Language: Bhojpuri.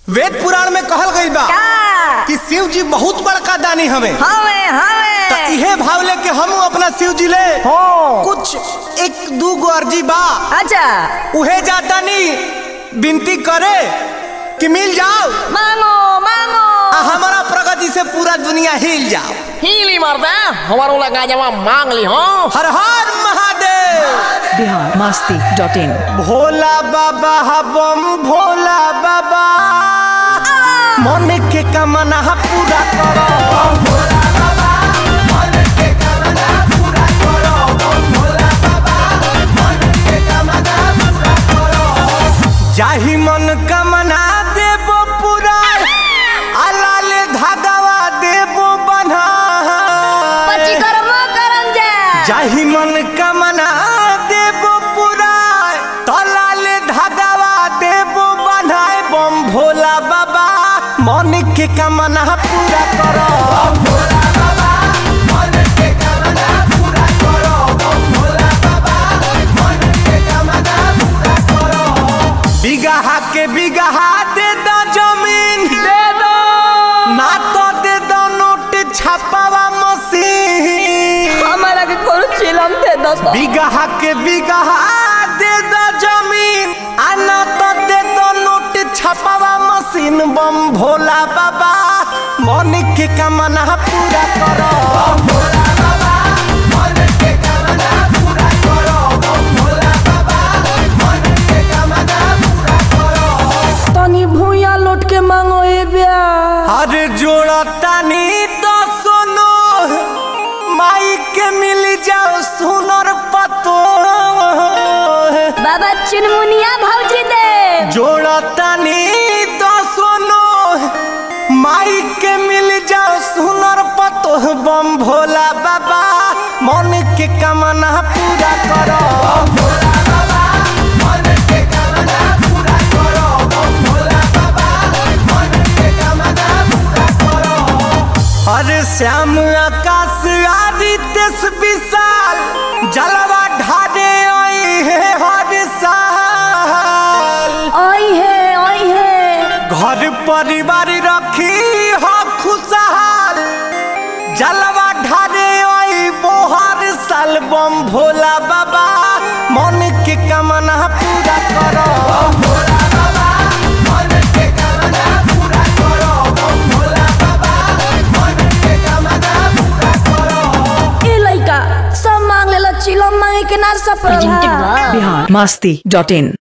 वेद पुराण में कहल गई बा कि शिव जी बहुत बड़का दानी हमें तो इहे भाव लेके हम अपना शिव जी ले कुछ एक दू गो अर्जी बा। अच्छा उहे जाता नहीं विनती करे कि मिल जाओ मांगो मांगो हमारा प्रगति से पूरा दुनिया हिल जाओ। हिली मरदा हमारो लगा जमा मांग ली हो। हर हर महादेव। biharmasti.in भोला बाबा बम भोला बाबा मन के कामना पूरा करो। भोला बाबा मन के कामना पूरा करो। भोला बाबा मन के कामना पूरा करो। जाहि मन कामना देबो पूरा अलाल धागावा देबो बन्हा। पची कर्म करम जा जाहि मन कामना देबो पूरा तलाल धागावा देबो बन्हाए बम भोला बाबा मन के कामना पूरा करो। भोला बाबा मन के कामना पूरा करो। भोला बाबा मन के कामना पूरा करो। बिगहा के बिगहा दे दो जमीन दे दो ना तो दे दो नोट छापावा मशीन। हमारा के कोन चिलम थे दोस्तों बिगहा के बिगहा दे दो जमीन आना तो दे दो नोट छपावा मशीन बम भोला बाबा मन के कामना पूरा करो। भोला बाबा मन के कामना पूरा करो। भोला बाबा मन के कामना पूरा करो। तनी भूया लौट के मांगो ए ब्या अरे जोड़ा तानी तो सुनो माई के मिल जाओ सुनर पतो। बाबा चुनमुनिया भौजी दे जोड़ा तानी तो सुनो माई के मिल जाओ सुनर पतो बम भोला बाबा मन के कामना पूरा करो। भोला बाबा मन के कामना पूरा करो। भोला बाबा मन के कामना पूरा करो। अरे श्याम आकाश आदित्य विशाल जलवा ढाडे आई है हर साल। ओई है घर परिवार रखी हो खुशहाल जलवा ढाडे आई बोहर साल बम भोला बाबा मन के कामना पूरा करो। भोला बाबा मन के कामना पूरा करो। भोला बाबा मन के कामना पूरा करो। ए लइका सब मांग लेला चिलम मांगे के ना सब biharmasti.in